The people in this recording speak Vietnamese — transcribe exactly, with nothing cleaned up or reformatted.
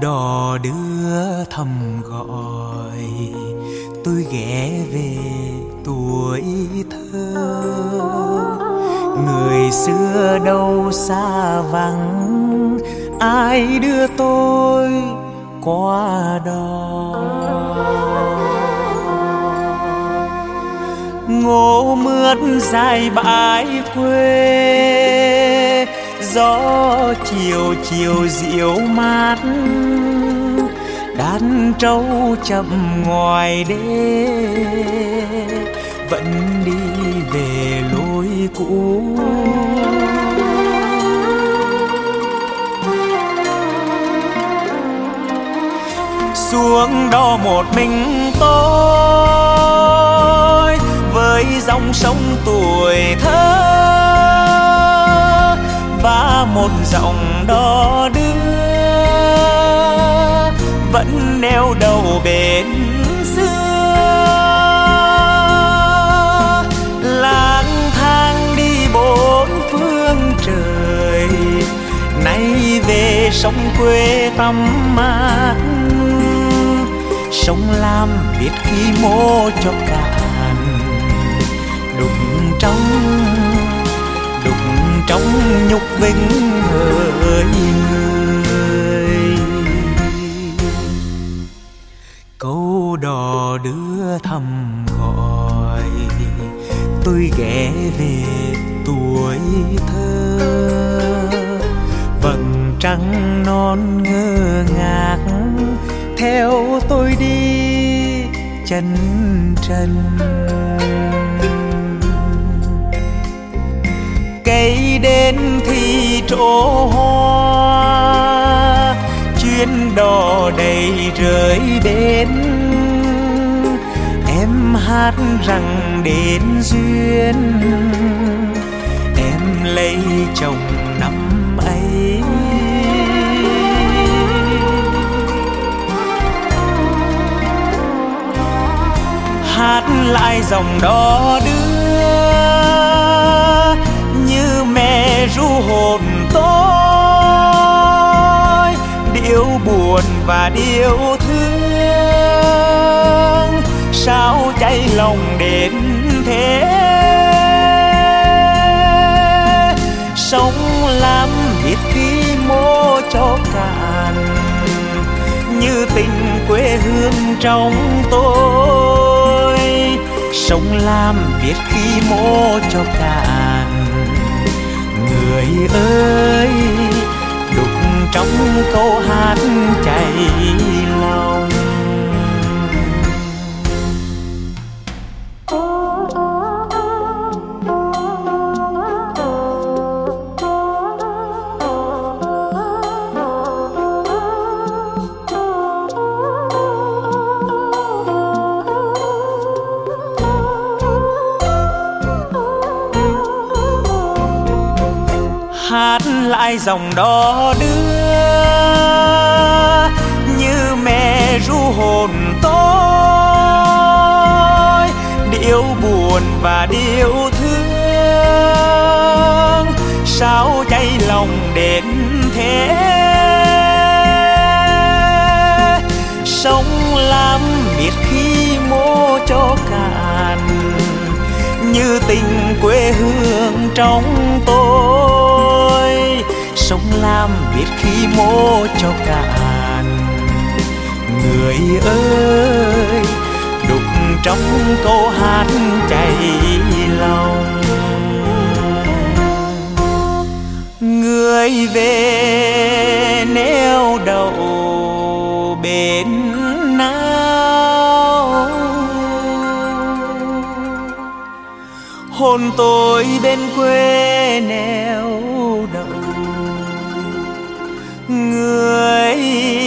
đò đưa thầm gọi tôi ghé về tuổi thơ. Người xưa đâu xa vắng, ai đưa tôi qua đò. Ngô mướt dài bãi quê, gió chiều chiều dịu mát, đàn trâu chậm ngoài đê vẫn đi về lối cũ. Xuống đó một mình tôi với dòng sông tuổi thơ và một dòng đò đưa vẫn neo đầu bến xưa. Lang thang đi bốn phương trời, nay về sông quê tắm mát. Sông Lam biết khi mô cho cạn, đục trong đục trong nhục vinh hỡi người. Câu đò đưa thầm gọi tôi ghé về tuổi thơ. Vầng trăng non ngơ ngác theo tôi đi chân trần. Cây đến thì trổ hoa, chuyến đò đầy rơi bến. Em hát rằng đến duyên, em lấy chồng năm ấy. Hát lại dòng đò đưa như mẹ ru hồn tôi, điệu buồn và điệu thương sao cháy lòng đến thế. Sông Lam biết khi mô cho cạn, như tình quê hương trong tôi. Sông Lam biết khi mô cho cạn, người ơi đục trong câu hát chảy lòng. Hát lại dòng đò đưa như mẹ ru hồn tôi, điệu buồn và điệu thương sao cháy lòng đến thế. Sông Lam biết khi mô cho cạn, như tình quê hương trong tôi. Sông Lam biết khi mô cho cạn, người ơi đục trong câu hát chảy lòng. Người về neo đậu bên nào, hồn tôi bên quê neo đậu. Người